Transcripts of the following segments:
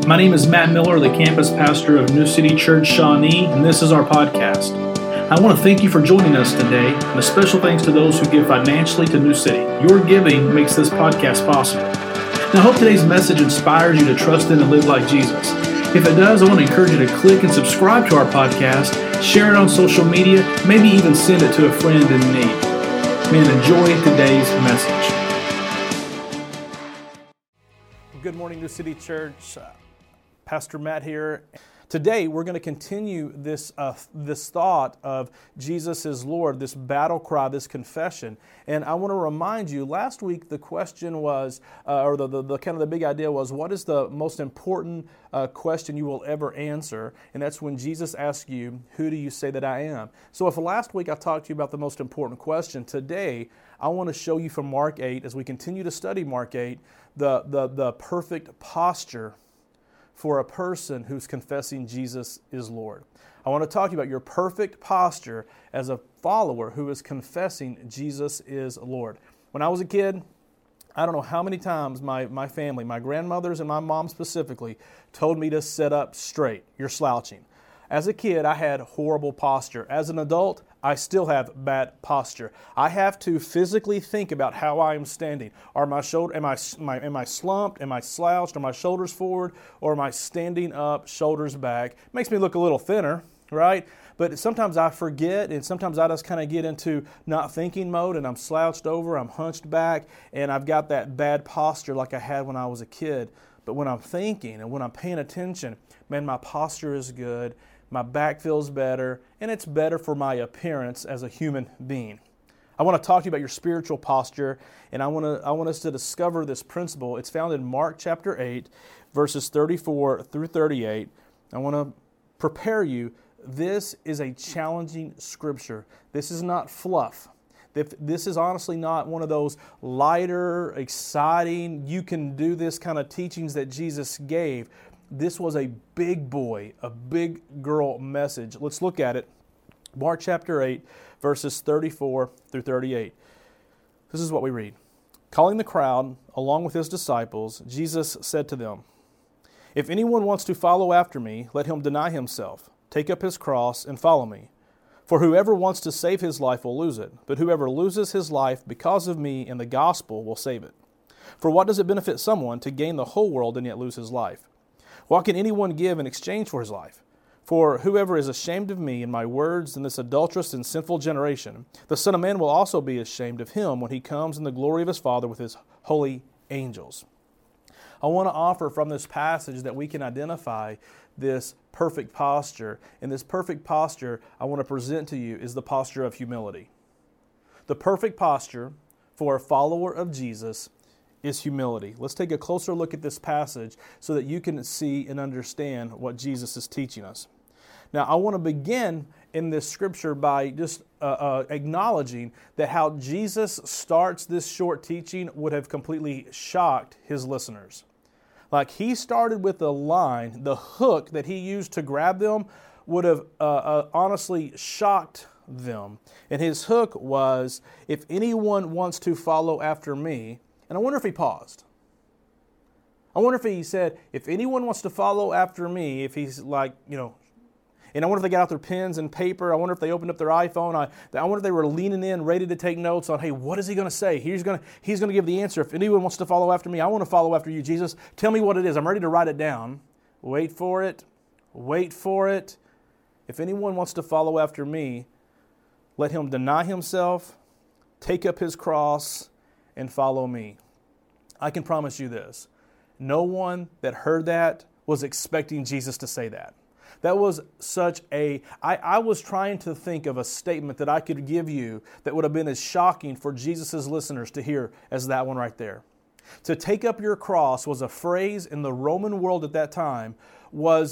My name is Matt Miller, the campus pastor of New City Church Shawnee, and this is our podcast. I want to thank you for joining us today, and a special thanks to those who give financially to New City. Your giving makes this podcast possible. Now, I hope today's message inspires you to trust in and live like Jesus. If it does, I want to encourage you to click and subscribe to our podcast, share it on social media, maybe even send it to a friend in need. Man, enjoy today's message. Good morning, New City Church. Pastor Matt here. Today, we're going to continue this thought of Jesus is Lord, this battle cry, this confession. And I want to remind you, last week the question was, the big idea was, what is the most important question you will ever answer? And that's when Jesus asks you, who do you say that I am? So if last week I talked to you about the most important question, today I want to show you from Mark 8, as we continue to study Mark 8, the perfect posture for a person who's confessing Jesus is Lord. I want to talk to you about your perfect posture as a follower who is confessing Jesus is Lord. When I was a kid, I don't know how many times my family, my grandmothers and my mom specifically, told me to sit up straight. You're slouching. As a kid, I had horrible posture. As an adult, I still have bad posture. I have to physically think about how I am standing. Am I slumped? Am I slouched? Are my shoulders forward? Or am I standing up, shoulders back? Makes me look a little thinner, right? But sometimes I forget, and sometimes I just kind of get into not thinking mode, and I'm slouched over, I'm hunched back, and I've got that bad posture like I had when I was a kid. But when I'm thinking and when I'm paying attention, man, my posture is good. My back feels better, and it's better for my appearance as a human being. I want to talk to you about your spiritual posture, and I want us to discover this principle. It's found in Mark chapter 8, verses 34 through 38. I want to prepare you. This is a challenging scripture. This is not fluff. This is honestly not one of those lighter, exciting, you can do this kind of teachings that Jesus gave. This was a big boy, a big girl message. Let's look at it. Mark chapter 8, verses 34 through 38. This is what we read. Calling the crowd, along with his disciples, Jesus said to them, "If anyone wants to follow after me, let him deny himself, take up his cross, and follow me. For whoever wants to save his life will lose it, but whoever loses his life because of me and the gospel will save it. For what does it benefit someone to gain the whole world and yet lose his life? What can anyone give in exchange for his life? For whoever is ashamed of me and my words in this adulterous and sinful generation, the Son of Man will also be ashamed of him when he comes in the glory of his Father with his holy angels." I want to offer from this passage that we can identify this perfect posture. And this perfect posture I want to present to you is the posture of humility. The perfect posture for a follower of Jesus is humility. Let's take a closer look at this passage so that you can see and understand what Jesus is teaching us. Now, I want to begin in this scripture by just acknowledging that how Jesus starts this short teaching would have completely shocked his listeners. Like, he started with a line, the hook that he used to grab them would have honestly shocked them. And his hook was, if anyone wants to follow after me. And I wonder if he paused. I wonder if he said, if anyone wants to follow after me, if he's like, and I wonder if they got out their pens and paper. I wonder if they opened up their iPhone. I wonder if they were leaning in, ready to take notes on, hey, what is he going to say? He's going to give the answer. If anyone wants to follow after me, I want to follow after you, Jesus. Tell me what it is. I'm ready to write it down. Wait for it. Wait for it. If anyone wants to follow after me, let him deny himself, take up his cross, and follow me. I can promise you this. No one that heard that was expecting Jesus to say that. That was such I was trying to think of a statement that I could give you that would have been as shocking for Jesus' listeners to hear as that one right there. To take up your cross was a phrase in the Roman world at that time was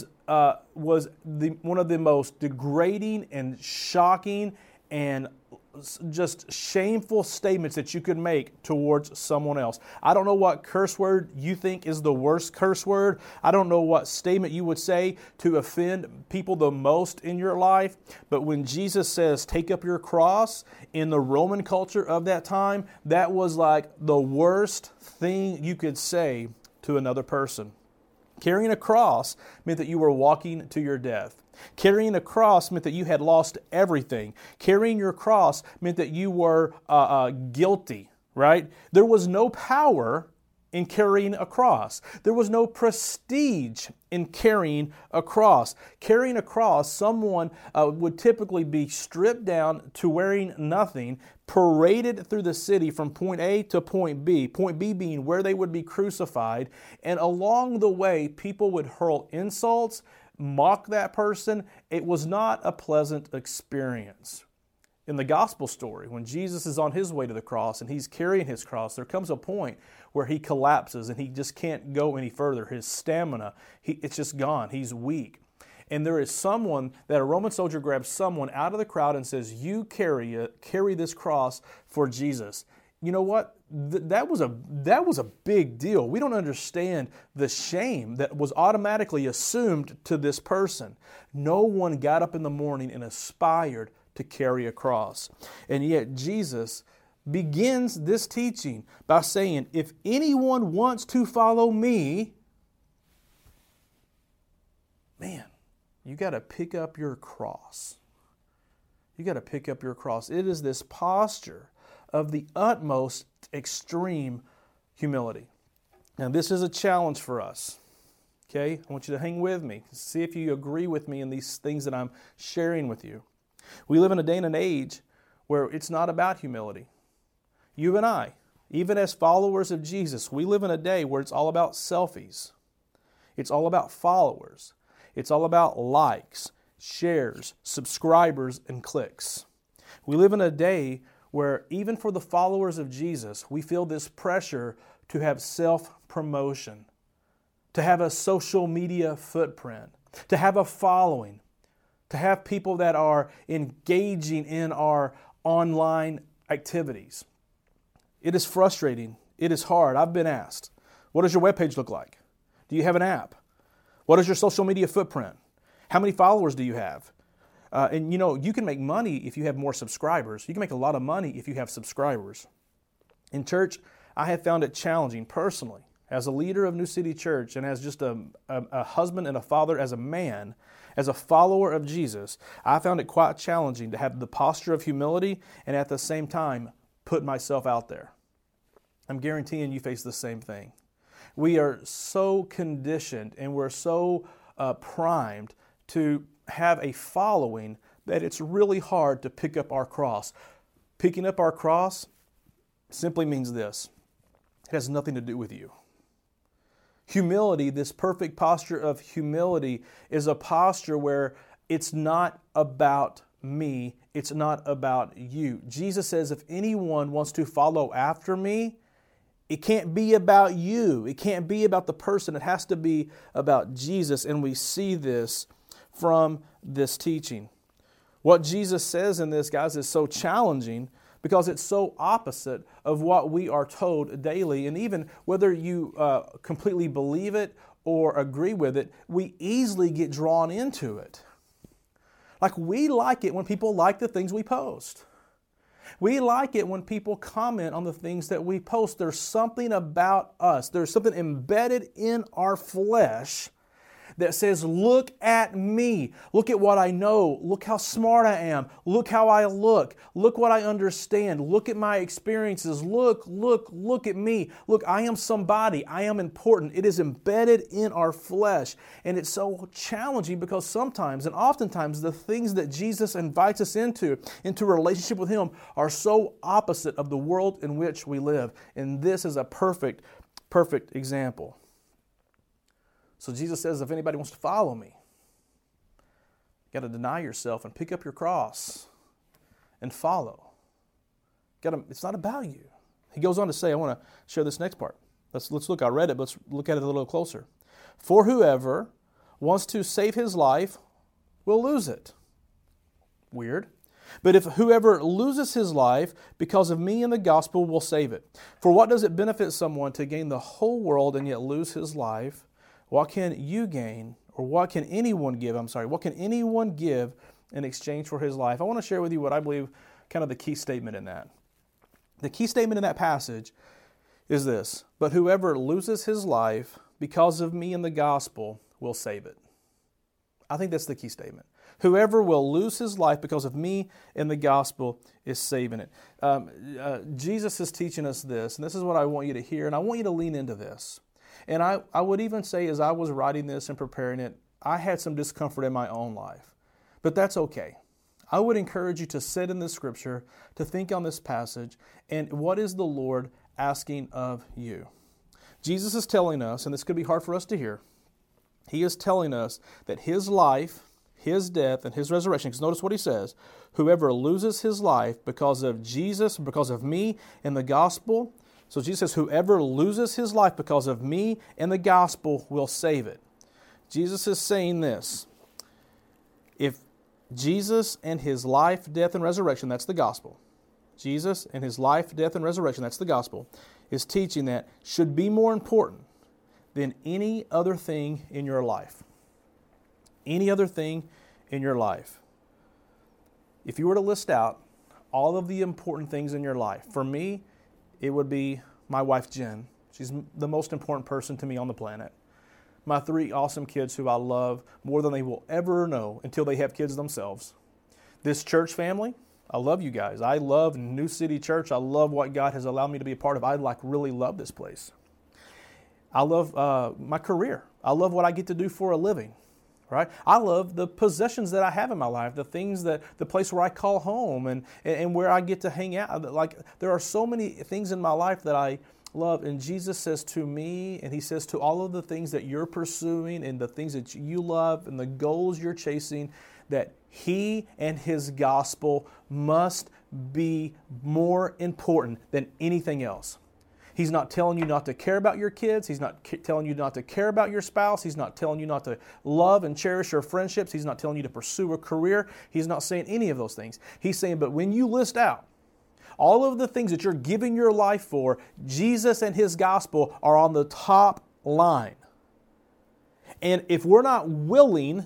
one of the most degrading and shocking and just shameful statements that you could make towards someone else. I don't know what curse word you think is the worst curse word. I don't know what statement you would say to offend people the most in your life. But when Jesus says, take up your cross, in the Roman culture of that time, that was like the worst thing you could say to another person. Carrying a cross meant that you were walking to your death. Carrying a cross meant that you had lost everything. Carrying your cross meant that you were guilty, right? There was no power in carrying a cross. There was no prestige in carrying a cross. Carrying a cross, someone would typically be stripped down to wearing nothing, paraded through the city from point A to point B being where they would be crucified, and along the way, people would hurl insults, mock that person. It was not a pleasant experience. In the gospel story, when Jesus is on his way to the cross and he's carrying his cross, there comes a point where he collapses and he just can't go any further. His stamina, it's just gone. He's weak. And there is someone, that a Roman soldier grabs someone out of the crowd and says, you carry this cross for Jesus. You know what? That was a big deal. We don't understand the shame that was automatically assumed to this person. No one got up in the morning and aspired to carry a cross. And yet Jesus begins this teaching by saying, if anyone wants to follow me, man, you got to pick up your cross. You got to pick up your cross. It is this posture of the utmost extreme humility. Now, this is a challenge for us. Okay? I want you to hang with me. See if you agree with me in these things that I'm sharing with you. We live in a day and an age where it's not about humility. You and I, even as followers of Jesus, we live in a day where it's all about selfies. It's all about followers. It's all about likes, shares, subscribers, and clicks. We live in a day where even for the followers of Jesus, we feel this pressure to have self-promotion, to have a social media footprint, to have a following, to have people that are engaging in our online activities. It is frustrating. It is hard. I've been asked, what does your webpage look like? Do you have an app? What is your social media footprint? How many followers do you have? And you know, you can make money if you have more subscribers. You can make a lot of money if you have subscribers. In church, I have found it challenging personally, as a leader of New City Church and as just a husband and a father, as a man, as a follower of Jesus, I found it quite challenging to have the posture of humility and at the same time put myself out there. I'm guaranteeing you face the same thing. We are so conditioned and we're so primed to have a following that it's really hard to pick up our cross. Picking up our cross simply means this: it has nothing to do with you. Humility, this perfect posture of humility, is a posture where it's not about me, it's not about you. Jesus says, if anyone wants to follow after me, it can't be about you. It can't be about the person. It has to be about Jesus, and we see this from this teaching. What Jesus says in this, guys, is so challenging because it's so opposite of what we are told daily. And even whether you completely believe it or agree with it, we easily get drawn into it. Like, we like it when people like the things we post. We like it when people comment on the things that we post. There's something about us. There's something embedded in our flesh that says, look at me. Look at what I know. Look how smart I am. Look how I look. Look what I understand. Look at my experiences. Look at me. Look, I am somebody. I am important. It is embedded in our flesh. And it's so challenging because sometimes and oftentimes the things that Jesus invites us into a relationship with Him, are so opposite of the world in which we live. And this is a perfect example. So Jesus says, if anybody wants to follow me, you got to deny yourself and pick up your cross and follow. It's not about you. He goes on to say, I want to share this next part. Let's look. I read it, but let's look at it a little closer. For whoever wants to save his life will lose it. Weird. But if whoever loses his life because of me and the gospel will save it. For what does it benefit someone to gain the whole world and yet lose his life? What can you gain, or what can anyone give? What can anyone give in exchange for his life? I want to share with you what I believe kind of the key statement in that. The key statement in that passage is this: but whoever loses his life because of me and the gospel will save it. I think that's the key statement. Whoever will lose his life because of me and the gospel is saving it. Jesus is teaching us this, and this is what I want you to hear, and I want you to lean into this. And I would even say, as I was writing this and preparing it, I had some discomfort in my own life. But that's okay. I would encourage you to sit in this scripture, to think on this passage, and what is the Lord asking of you? Jesus is telling us, and this could be hard for us to hear, He is telling us that His life, His death, and His resurrection, because notice what He says, whoever loses his life because of Jesus, because of me and the gospel, so Jesus says, whoever loses his life because of me and the gospel will save it. Jesus is saying this, if Jesus and His life, death, and resurrection, that's the gospel. Jesus and His life, death, and resurrection, that's the gospel, is teaching that should be more important than any other thing in your life. Any other thing in your life. If you were to list out all of the important things in your life, for me, it would be my wife, Jen. She's the most important person to me on the planet. My 3 awesome kids who I love more than they will ever know until they have kids themselves. This church family, I love you guys. I love New City Church. I love what God has allowed me to be a part of. I really love this place. I love my career. I love what I get to do for a living. Right? I love the possessions that I have in my life, the things the place where I call home and where I get to hang out. Like, there are so many things in my life that I love. And Jesus says to me, and He says to all of the things that you're pursuing and the things that you love and the goals you're chasing, that He and His gospel must be more important than anything else. He's not telling you not to care about your kids. He's not telling you not to care about your spouse. He's not telling you not to love and cherish your friendships. He's not telling you to pursue a career. He's not saying any of those things. He's saying, but when you list out all of the things that you're giving your life for, Jesus and His gospel are on the top line. And if we're not willing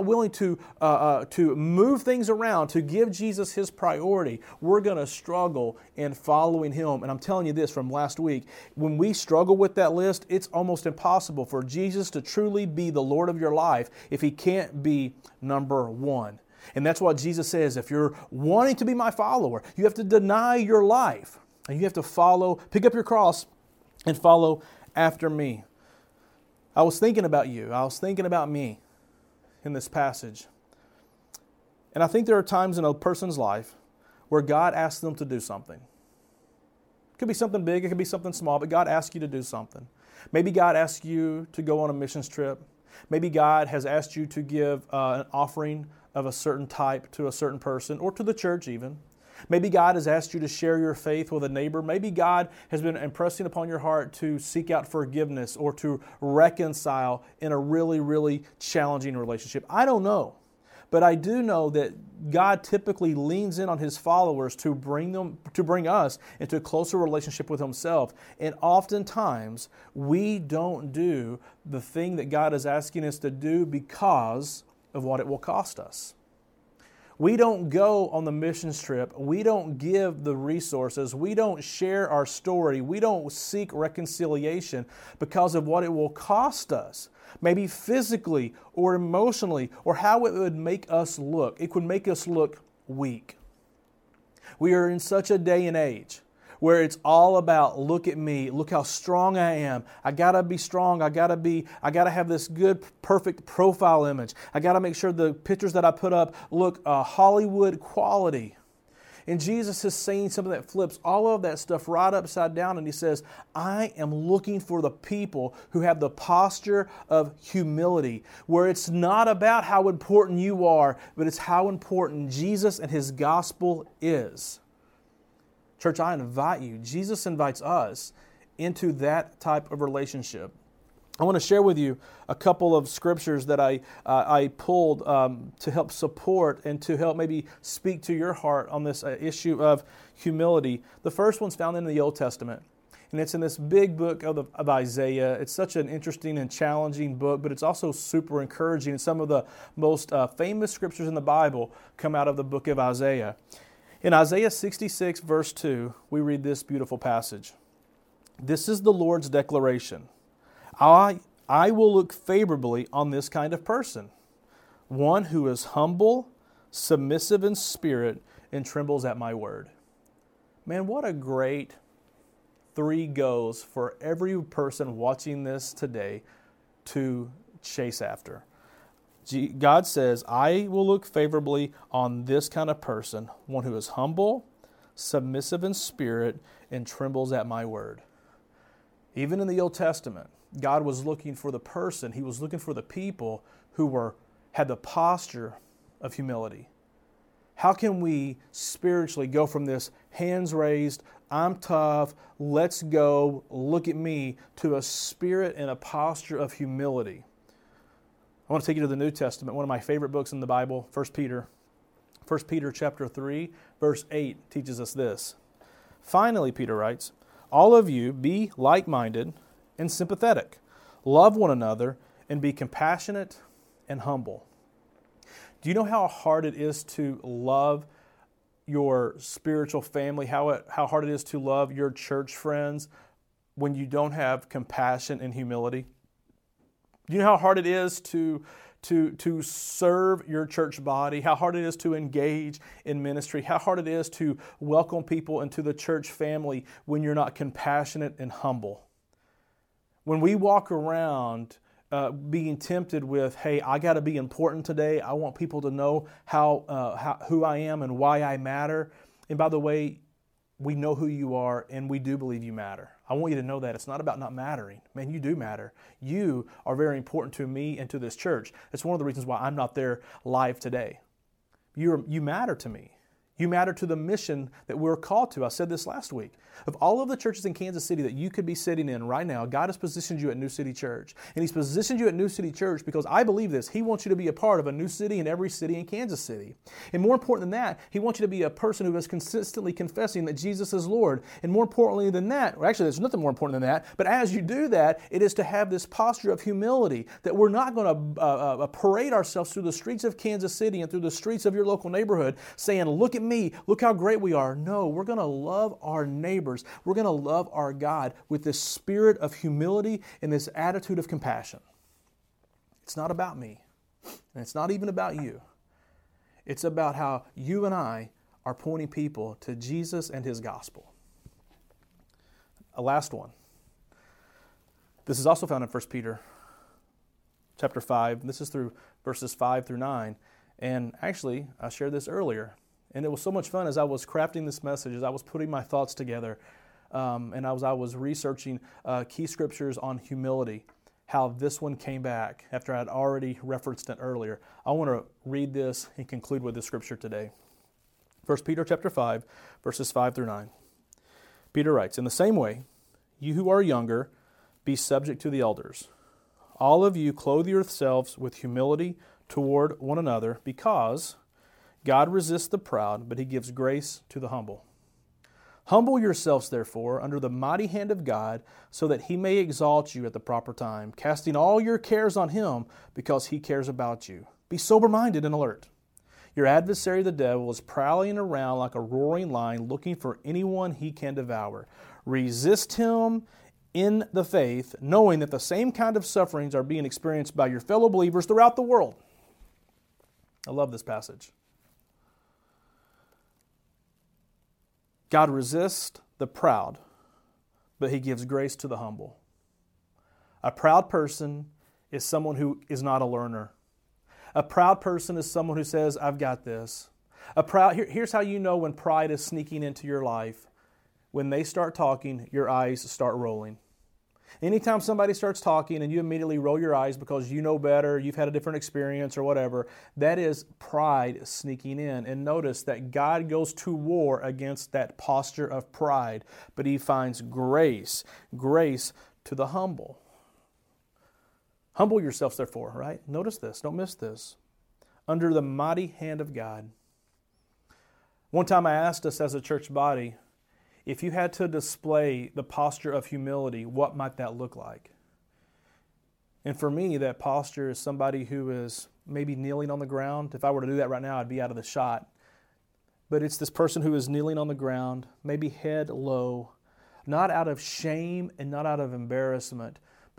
to move things around, to give Jesus His priority, we're going to struggle in following Him. And I'm telling you this from last week, when we struggle with that list, it's almost impossible for Jesus to truly be the Lord of your life if He can't be number one. And that's what Jesus says, if you're wanting to be my follower, you have to deny your life. And you have to pick up your cross and follow after me. I was thinking about you. I was thinking about me in this passage. And I think there are times in a person's life where God asks them to do something. It could be something big, it could be something small, but God asks you to do something. Maybe God asks you to go on a missions trip. Maybe God has asked you to give an offering of a certain type to a certain person, or to the church even. Maybe God has asked you to share your faith with a neighbor. Maybe God has been impressing upon your heart to seek out forgiveness or to reconcile in a really, really challenging relationship. I don't know. But I do know that God typically leans in on His followers to bring us into a closer relationship with Himself. And oftentimes, we don't do the thing that God is asking us to do because of what it will cost us. We don't go on the missions trip. We don't give the resources. We don't share our story. We don't seek reconciliation because of what it will cost us. Maybe physically or emotionally, or how it would make us look. It could make us look weak. We are in such a day and age where it's all about, look at me, look how strong I am. I gotta be strong. I gotta have this good, perfect profile image. I gotta make sure the pictures that I put up look Hollywood quality. And Jesus is saying something that flips all of that stuff right upside down, and He says, I am looking for the people who have the posture of humility, where it's not about how important you are, but it's how important Jesus and His gospel is. Church, I invite you. Jesus invites us into that type of relationship. I want to share with you a couple of scriptures that I pulled to help support and to help maybe speak to your heart on this issue of humility. The first one's found in the Old Testament, and it's in this big book of Isaiah. It's such an interesting and challenging book, but it's also super encouraging. And some of the most famous scriptures in the Bible come out of the book of Isaiah. In Isaiah 66, verse 2, we read this beautiful passage. This is the Lord's declaration. I I will look favorably on this kind of person, one who is humble, submissive in spirit, and trembles at my word. Man, what a great 3 goes for every person watching this today to chase after. God says, I will look favorably on this kind of person, one who is humble, submissive in spirit, and trembles at my word. Even in the Old Testament, God was looking for the person, He was looking for the people who had the posture of humility. How can we spiritually go from this hands raised, I'm tough, let's go, look at me, to a spirit and a posture of humility? I want to take you to the New Testament, one of my favorite books in the Bible, 1 Peter. 1 Peter chapter 3, verse 8 teaches us this. Finally, Peter writes, all of you be like-minded and sympathetic. Love one another and be compassionate and humble. Do you know how hard it is to love your spiritual family, how hard it is to love your church friends when you don't have compassion and humility? Do you know how hard it is to serve your church body, how hard it is to engage in ministry, how hard it is to welcome people into the church family when you're not compassionate and humble? When we walk around being tempted with, hey, I got to be important today. I want people to know who I am and why I matter. And by the way, we know who you are and we do believe you matter. I want you to know that. It's not about not mattering. Man, you do matter. You are very important to me and to this church. That's one of the reasons why I'm not there live today. You matter to me. You matter to the mission that we're called to. I said this last week. Of all of the churches in Kansas City that you could be sitting in right now, God has positioned you at New City Church. And He's positioned you at New City Church because I believe this. He wants you to be a part of a new city in every city in Kansas City. And more important than that, He wants you to be a person who is consistently confessing that Jesus is Lord. And more importantly than that, or actually there's nothing more important than that, but as you do that, it is to have this posture of humility that we're not going to parade ourselves through the streets of Kansas City and through the streets of your local neighborhood saying, look at me, look how great we are. No, we're going to love our neighbors. We're going to love our God with this spirit of humility and this attitude of compassion. It's not about me, and it's not even about you. It's about how you and I are pointing people to Jesus and His gospel. A last one. This is also found in 1 Peter chapter 5. This is through verses 5 through 9. And actually, I shared this earlier. And it was so much fun as I was crafting this message, as I was putting my thoughts together, and as I was researching key scriptures on humility, how this one came back after I had already referenced it earlier. I want to read this and conclude with this scripture today. 1 Peter chapter 5, verses 5 through 9. Peter writes, in the same way, you who are younger, be subject to the elders. All of you clothe yourselves with humility toward one another, because God resists the proud, but He gives grace to the humble. Humble yourselves, therefore, under the mighty hand of God, so that He may exalt you at the proper time, casting all your cares on Him, because He cares about you. Be sober-minded and alert. Your adversary, the devil, is prowling around like a roaring lion, looking for anyone he can devour. Resist him in the faith, knowing that the same kind of sufferings are being experienced by your fellow believers throughout the world. I love this passage. God resists the proud, but He gives grace to the humble. A proud person is someone who is not a learner. A proud person is someone who says, I've got this. Here's how you know when pride is sneaking into your life. When they start talking, your eyes start rolling. Anytime somebody starts talking and you immediately roll your eyes because you know better, you've had a different experience or whatever, that is pride sneaking in. And notice that God goes to war against that posture of pride, but He finds grace to the humble. Humble yourselves, therefore, right? Notice this, don't miss this. Under the mighty hand of God. One time I asked us as a church body, if you had to display the posture of humility, what might that look like? And for me, that posture is somebody who is maybe kneeling on the ground. If I were to do that right now, I'd be out of the shot. But it's this person who is kneeling on the ground, maybe head low, not out of shame and not out of embarrassment,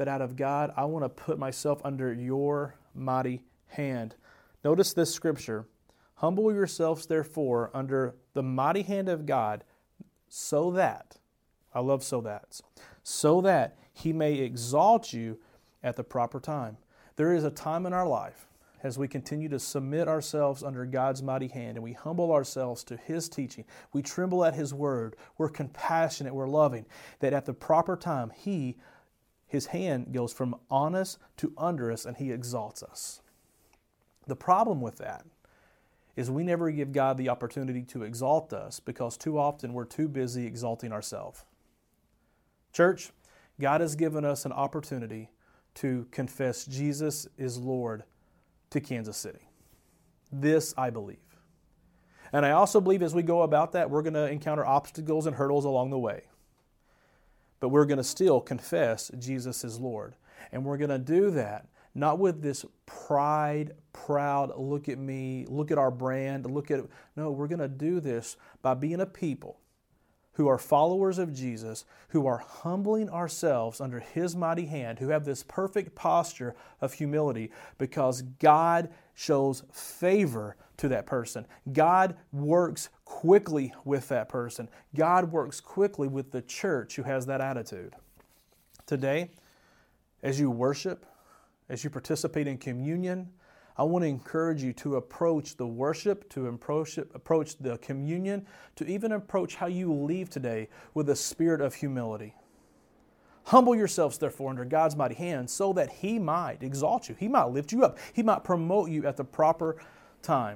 but out of God, I want to put myself under your mighty hand. Notice this scripture. Humble yourselves, therefore, under the mighty hand of God, so that, I love so that He may exalt you at the proper time. There is a time in our life as we continue to submit ourselves under God's mighty hand and we humble ourselves to His teaching, we tremble at His word, we're compassionate, we're loving, that at the proper time His hand goes from on us to under us and He exalts us. The problem with that is we never give God the opportunity to exalt us because too often we're too busy exalting ourselves. Church, God has given us an opportunity to confess Jesus is Lord to Kansas City. This I believe. And I also believe as we go about that, we're going to encounter obstacles and hurdles along the way. But we're going to still confess Jesus is Lord. And we're going to do that not with this proud, look at me, look at our brand, no, we're going to do this by being a people who are followers of Jesus, who are humbling ourselves under His mighty hand, who have this perfect posture of humility because God shows favor to that person. God works quickly with that person. God works quickly with the church who has that attitude. Today, as you worship, as you participate in communion, I want to encourage you to approach the worship, to approach the communion, to even approach how you leave today with a spirit of humility. Humble yourselves, therefore, under God's mighty hand so that He might exalt you. He might lift you up. He might promote you at the proper time.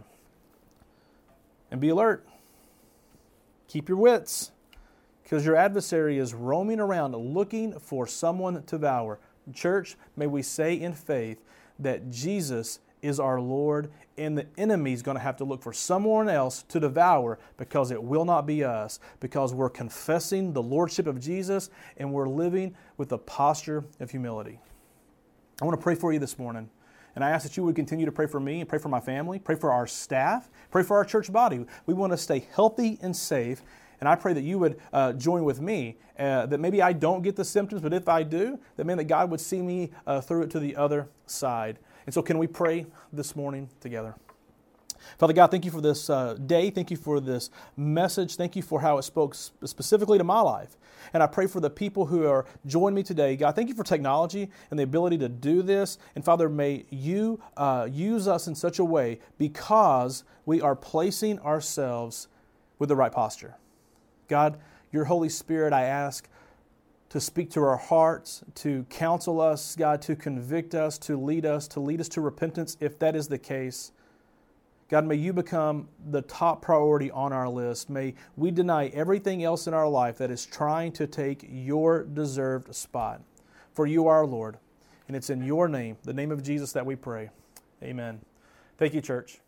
And be alert. Keep your wits, because your adversary is roaming around looking for someone to devour. Church, may we say in faith that Jesus is our Lord, and the enemy is going to have to look for someone else to devour because it will not be us, because we're confessing the Lordship of Jesus and we're living with a posture of humility. I want to pray for you this morning, and I ask that you would continue to pray for me and pray for my family, pray for our staff, pray for our church body. We want to stay healthy and safe, and I pray that you would join with me, that maybe I don't get the symptoms, but if I do, that God would see me through it to the other side. And so can we pray this morning together? Father God, thank you for this day. Thank you for this message. Thank you for how it spoke specifically to my life. And I pray for the people who are joining me today. God, thank you for technology and the ability to do this. And Father, may you use us in such a way because we are placing ourselves with the right posture. God, your Holy Spirit, I ask to speak to our hearts, to counsel us, God, to convict us, to lead us to repentance if that is the case. God, may you become the top priority on our list. May we deny everything else in our life that is trying to take your deserved spot. For you are our Lord, and it's in your name, the name of Jesus, that we pray. Amen. Thank you, church.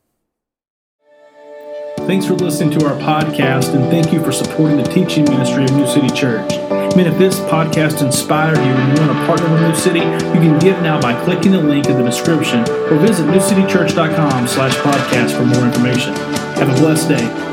Thanks for listening to our podcast, and thank you for supporting the teaching ministry of New City Church. Man, if this podcast inspired you and you want to partner with New City, you can give now by clicking the link in the description or visit newcitychurch.com/podcast for more information. Have a blessed day.